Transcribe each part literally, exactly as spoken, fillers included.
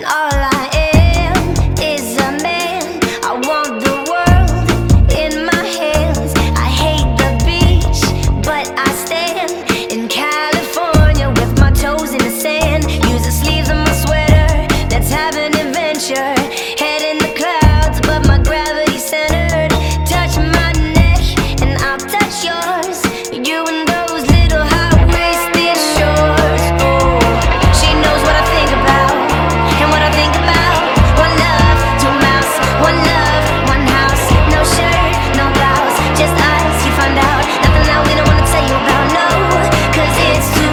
all I am is a man. I want the world in my hands. I hate the beach, but I stand in California with my toes in the sand. Use the sleeves of my sweater, let's have an adventure. Head in the clouds, but my gravity's centered. Touch my neck and I'll touch yours. You and those little high-waisted shorts. Oh, she knows what I think about and what I think about. One love, two mouths. One love, one house. No shirt, no blouse, just us, you find out. Nothing that we don't wanna tell you about, no, 'cause it's too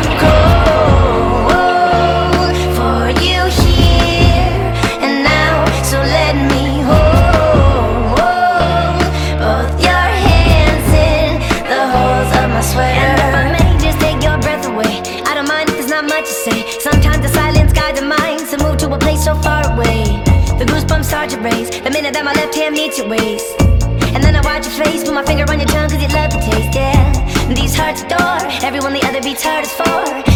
cold for you here and now. So let me hold both your hands in the holes of my sweater. And if I may just take your breath away, I don't mind if there's not much to say. Sometimes the silence guides the mind to move to a place so far away. The goosebumps start to raise the minute that my left hand meets your waist. And then I watch your face, put my finger on your tongue 'cause you love the taste, yeah. These hearts adore everyone the other beats hardest for.